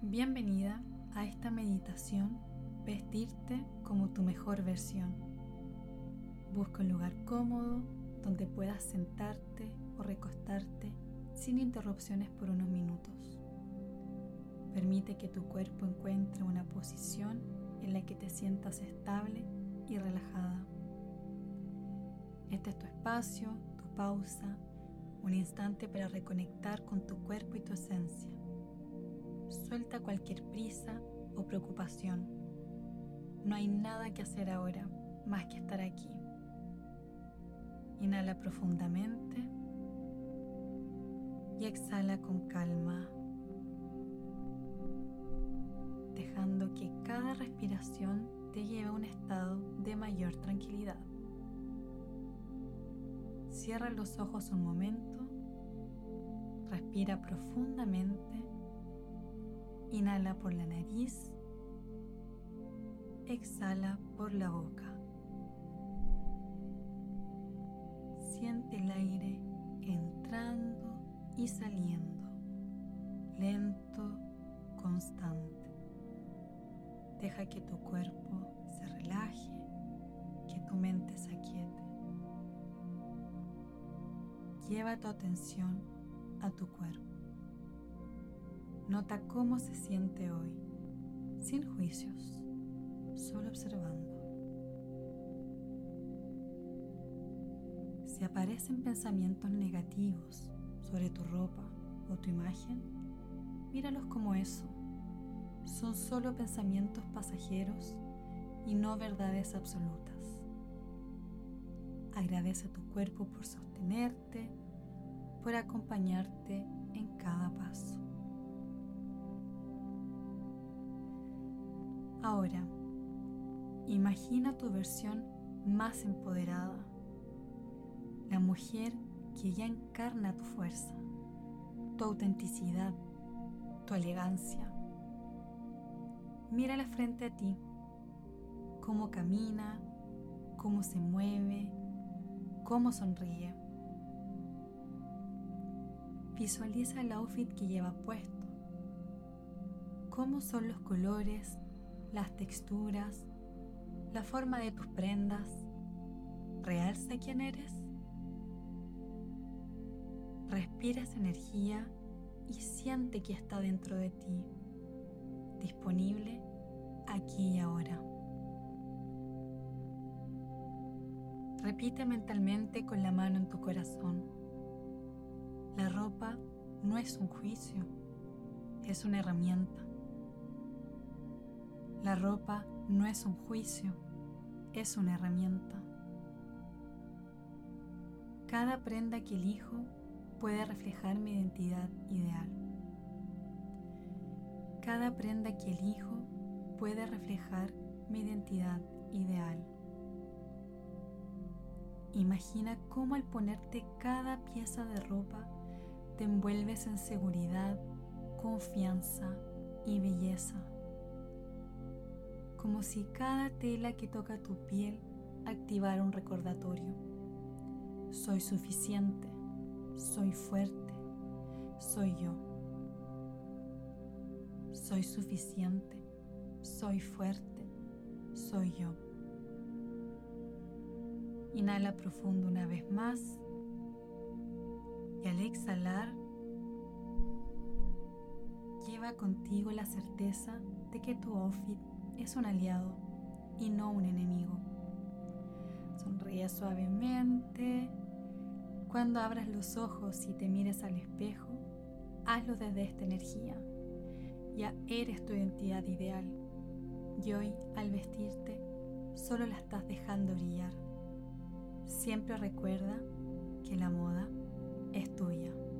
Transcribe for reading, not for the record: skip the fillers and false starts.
Bienvenida a esta meditación, vestirte como tu mejor versión. Busca un lugar cómodo donde puedas sentarte o recostarte sin interrupciones por unos minutos. Permite que tu cuerpo encuentre una posición en la que te sientas estable y relajada. Este es tu espacio, tu pausa, un instante para reconectar con tu cuerpo y tu esencia. Suelta cualquier prisa o preocupación. No hay nada que hacer ahora más que estar aquí. Inhala profundamente y exhala con calma, dejando que cada respiración te lleve a un estado de mayor tranquilidad. Cierra los ojos un momento, respira profundamente. Inhala por la nariz, exhala por la boca. Siente el aire entrando y saliendo, lento, constante. Deja que tu cuerpo se relaje, que tu mente se aquiete. Lleva tu atención a tu cuerpo. Nota cómo se siente hoy, sin juicios, solo observando. Si aparecen pensamientos negativos sobre tu ropa o tu imagen, míralos como eso. Son solo pensamientos pasajeros y no verdades absolutas. Agradece a tu cuerpo por sostenerte, por acompañarte en cada paso. Ahora, imagina tu versión más empoderada, la mujer que ya encarna tu fuerza, tu autenticidad, tu elegancia. Mírala frente a ti, cómo camina, cómo se mueve, cómo sonríe. Visualiza el outfit que lleva puesto, cómo son los colores, las texturas, la forma de tus prendas. ¿Realza quién eres? Respira esa energía y siente que está dentro de ti, disponible aquí y ahora. Repite mentalmente con la mano en tu corazón. La ropa no es un juicio, es una herramienta. La ropa no es un juicio, es una herramienta. Cada prenda que elijo puede reflejar mi identidad ideal. Cada prenda que elijo puede reflejar mi identidad ideal. Imagina cómo al ponerte cada pieza de ropa te envuelves en seguridad, confianza y belleza. Como si cada tela que toca tu piel activara un recordatorio. Soy suficiente, soy fuerte, soy yo. Soy suficiente, soy fuerte, soy yo. Inhala profundo una vez más y al exhalar, lleva contigo la certeza de que tu outfit es un aliado y no un enemigo. Sonríe suavemente. Cuando abras los ojos y te mires al espejo, hazlo desde esta energía. Ya eres tu identidad ideal y hoy, al vestirte, solo la estás dejando brillar. Siempre recuerda que la moda es tuya.